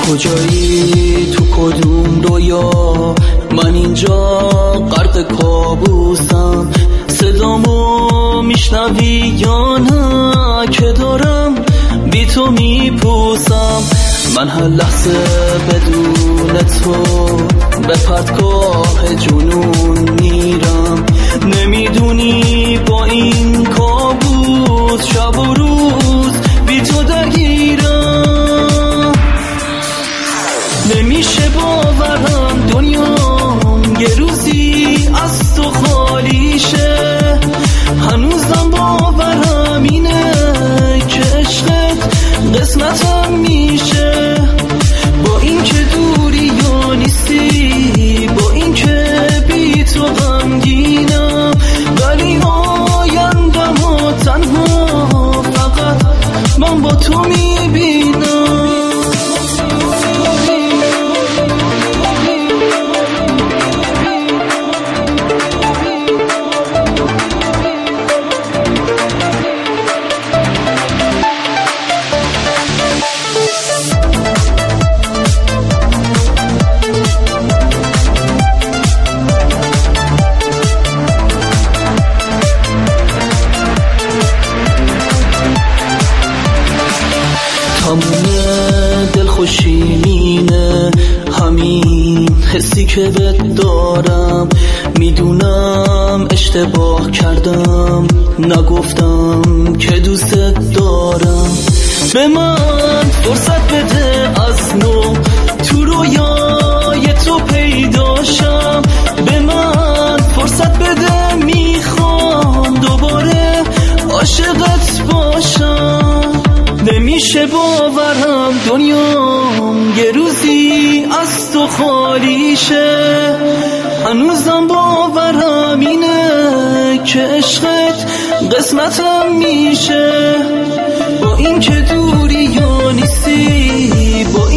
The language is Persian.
کجایی تو کدوم رویا؟ من اینجا غرق کابوسم. صدامو میشنوی یا نه که دارم بی تو میپوسم؟ من هر لحظه بدون تو به پرتگاه جنون میرم. نمیدونی با این کابوس شب و روز بی تو درگیرم. نمیشه باورم دنیام یه روزی از تو خالی شه. هنوزم باورم اینه که عشقت قسمتم میشه. با این که دوری یا نیستی، با این که بی تو غمگینم، ولی آیندم ها تنها فقط من با تو میبینم. تموم دلخوشیمینه همین حسی که بهت دارم. میدونم اشتباه کردم، نگفتم که دوستت دارم. به من فرصت بده از نو تو رویای تو پیداشم. به من فرصت بده، میخوام دوباره عاشقت باشم. نمیشه باورم دنیام یه روزی از تو خالی شه. هنوزم باورم اینه که عشقت قسمتم میشه. با این که دوری یا نیستی، با